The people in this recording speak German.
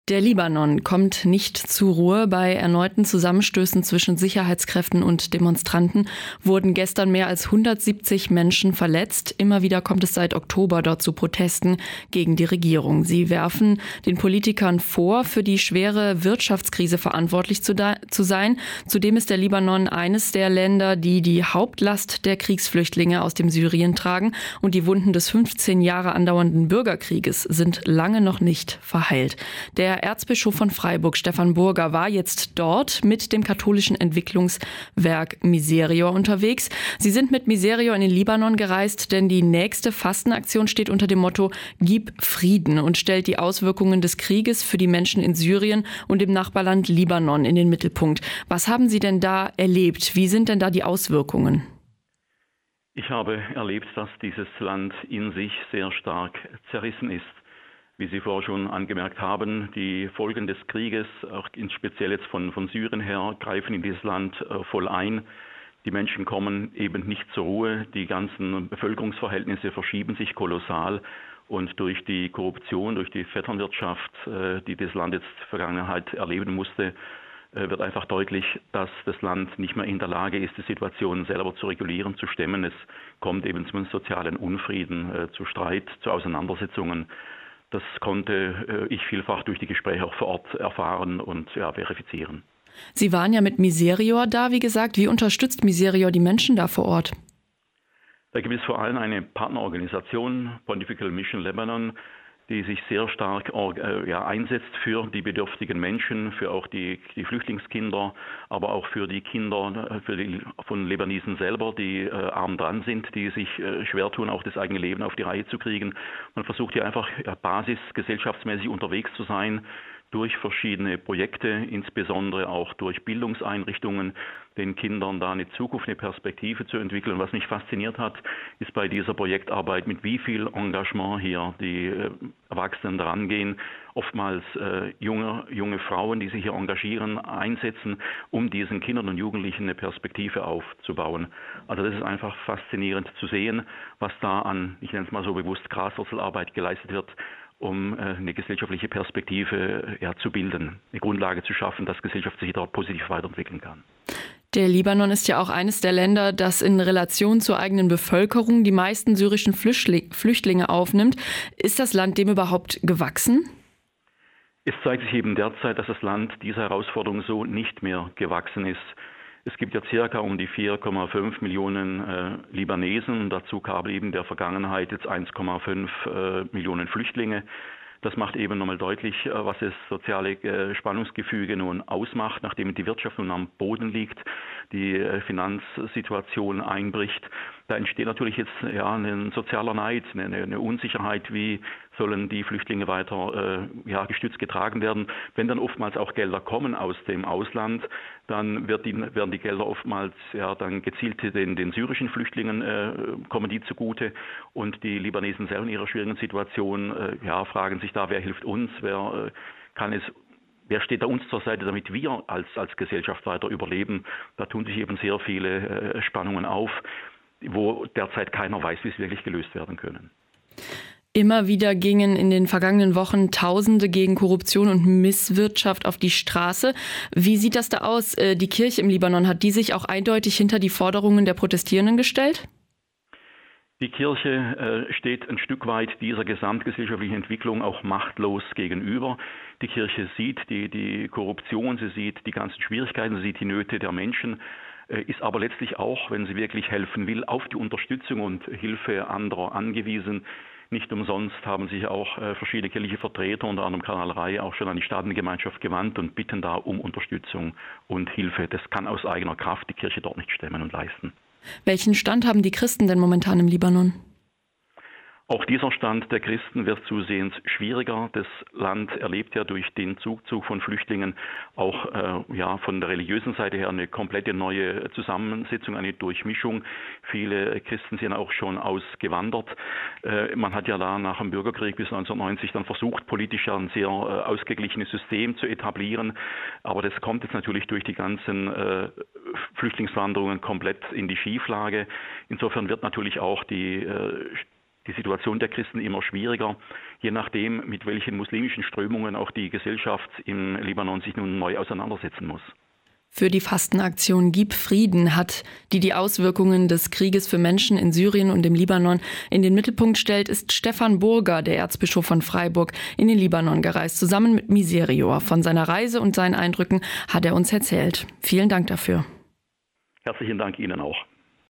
Der Libanon kommt nicht zur Ruhe. Bei erneuten Zusammenstößen zwischen Sicherheitskräften und Demonstranten wurden gestern mehr als 170 Menschen verletzt. Immer wieder kommt es seit Oktober dort zu Protesten gegen die Regierung. Sie werfen den Politikern vor, für die schwere Wirtschaftskrise verantwortlich zu sein. Zudem ist der Libanon eines der Länder, die die Hauptlast der Kriegsflüchtlinge aus dem Syrien tragen. Und die Wunden des 15 Jahre andauernden Bürgerkrieges sind lange noch nicht verheilt. Der Erzbischof von Freiburg, Stefan Burger, war jetzt dort mit dem katholischen Entwicklungswerk Miserior unterwegs. Sie sind mit Miserior in den Libanon gereist, denn die nächste Fastenaktion steht unter dem Motto Gib Frieden und stellt die Auswirkungen des Krieges für die Menschen in Syrien und im Nachbarland Libanon in den Mittelpunkt. Was haben Sie denn da erlebt? Wie sind denn da die Auswirkungen? Ich habe erlebt, dass dieses Land in sich sehr stark zerrissen ist. Wie Sie vorher schon angemerkt haben, die Folgen des Krieges, auch speziell jetzt von Syrien her, greifen in dieses Land voll ein. Die Menschen kommen eben nicht zur Ruhe. Die ganzen Bevölkerungsverhältnisse verschieben sich kolossal. Und durch die Korruption, durch die Vetternwirtschaft, die das Land jetzt Vergangenheit erleben musste, wird einfach deutlich, dass das Land nicht mehr in der Lage ist, die Situation selber zu regulieren, zu stemmen. Es kommt eben zum sozialen Unfrieden, zu Streit, zu Auseinandersetzungen. Das konnte ich vielfach durch die Gespräche auch vor Ort erfahren und verifizieren. Sie waren ja mit Miserior da, wie gesagt. Wie unterstützt Miserior die Menschen da vor Ort? Da gibt es vor allem eine Partnerorganisation, Pontifical Mission Lebanon, die sich sehr stark einsetzt für die bedürftigen Menschen, für auch die Flüchtlingskinder, aber auch für die Kinder von Libanesen selber, die arm dran sind, die sich schwer tun, auch das eigene Leben auf die Reihe zu kriegen. Man versucht hier einfach basisgesellschaftsmäßig unterwegs zu sein, durch verschiedene Projekte, insbesondere auch durch Bildungseinrichtungen, den Kindern da eine Zukunft, eine Perspektive zu entwickeln. Was mich fasziniert hat, ist bei dieser Projektarbeit, mit wie viel Engagement hier die Erwachsenen rangehen, oftmals junge Frauen, die sich hier engagieren, einsetzen, um diesen Kindern und Jugendlichen eine Perspektive aufzubauen. Also das ist einfach faszinierend zu sehen, was da an, ich nenne es mal so bewusst, Graswurzelarbeit geleistet wird, um eine gesellschaftliche Perspektive zu bilden, eine Grundlage zu schaffen, dass Gesellschaft sich dort positiv weiterentwickeln kann. Der Libanon ist ja auch eines der Länder, das in Relation zur eigenen Bevölkerung die meisten syrischen Flüchtlinge aufnimmt. Ist das Land dem überhaupt gewachsen? Es zeigt sich eben derzeit, dass das Land dieser Herausforderung so nicht mehr gewachsen ist. Es gibt ja circa um die 4,5 Millionen Libanesen. Dazu kamen eben in der Vergangenheit jetzt 1,5 Millionen Flüchtlinge. Das macht eben nochmal deutlich, was das soziale Spannungsgefüge nun ausmacht, nachdem die Wirtschaft nun am Boden liegt, die Finanzsituation einbricht. Da entsteht natürlich jetzt ein sozialer Neid, eine Unsicherheit, wie sollen die Flüchtlinge weiter gestützt getragen werden. Wenn dann oftmals auch Gelder kommen aus dem Ausland, dann werden die Gelder oftmals dann gezielt den syrischen Flüchtlingen kommen die zugute, und die Libanesen selber in ihrer schwierigen Situation fragen sich da, wer hilft uns, wer steht da uns zur Seite, damit wir als Gesellschaft weiter überleben. Da tun sich eben sehr viele Spannungen auf, wo derzeit keiner weiß, wie es wirklich gelöst werden können. Immer wieder gingen in den vergangenen Wochen Tausende gegen Korruption und Misswirtschaft auf die Straße. Wie sieht das da aus? Die Kirche im Libanon, hat die sich auch eindeutig hinter die Forderungen der Protestierenden gestellt? Die Kirche steht ein Stück weit dieser gesamtgesellschaftlichen Entwicklung auch machtlos gegenüber. Die Kirche sieht die Korruption, sie sieht die ganzen Schwierigkeiten, sie sieht die Nöte der Menschen, ist aber letztlich auch, wenn sie wirklich helfen will, auf die Unterstützung und Hilfe anderer angewiesen. Nicht umsonst haben sich auch verschiedene kirchliche Vertreter, unter anderem Kardinal Rai, auch schon an die Staatengemeinschaft gewandt und bitten da um Unterstützung und Hilfe. Das kann aus eigener Kraft die Kirche dort nicht stemmen und leisten. Welchen Stand haben die Christen denn momentan im Libanon? Auch dieser Stand der Christen wird zusehends schwieriger. Das Land erlebt ja durch den Zuzug von Flüchtlingen auch von der religiösen Seite her eine komplette neue Zusammensetzung, eine Durchmischung. Viele Christen sind auch schon ausgewandert. Man hat ja da nach dem Bürgerkrieg bis 1990 dann versucht, politisch ein sehr ausgeglichenes System zu etablieren. Aber das kommt jetzt natürlich durch die ganzen Flüchtlingswanderungen komplett in die Schieflage. Insofern wird natürlich auch die die Situation der Christen immer schwieriger, je nachdem, mit welchen muslimischen Strömungen auch die Gesellschaft im Libanon sich nun neu auseinandersetzen muss. Für die Fastenaktion Gib Frieden hat, die Auswirkungen des Krieges für Menschen in Syrien und im Libanon in den Mittelpunkt stellt, ist Stefan Burger, der Erzbischof von Freiburg, in den Libanon gereist, zusammen mit Miserior. Von seiner Reise und seinen Eindrücken hat er uns erzählt. Vielen Dank dafür. Herzlichen Dank Ihnen auch.